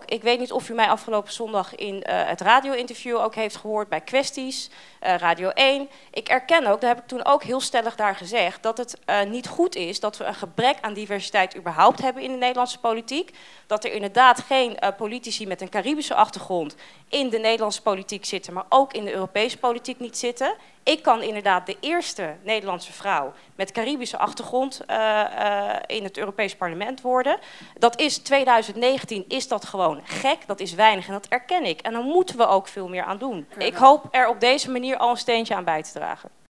Ik weet niet of u mij afgelopen zondag in het radio-interview ook heeft gehoord bij Kwesties, Radio 1. Ik erken ook, dat heb ik toen ook heel stellig daar gezegd, dat het niet goed is dat we een gebrek aan diversiteit überhaupt hebben in de Nederlandse politiek. Dat er inderdaad geen politici met een Caribische achtergrond in de Nederlandse politiek zitten, maar ook in de Europese politiek niet zitten. Ik kan inderdaad de eerste Nederlandse vrouw met Caribische achtergrond in het Europees Parlement worden. Dat is 2019, is dat gewoon gek, dat is weinig en dat erken ik. En daar moeten we ook veel meer aan doen. Ik hoop er op deze manier al een steentje aan bij te dragen.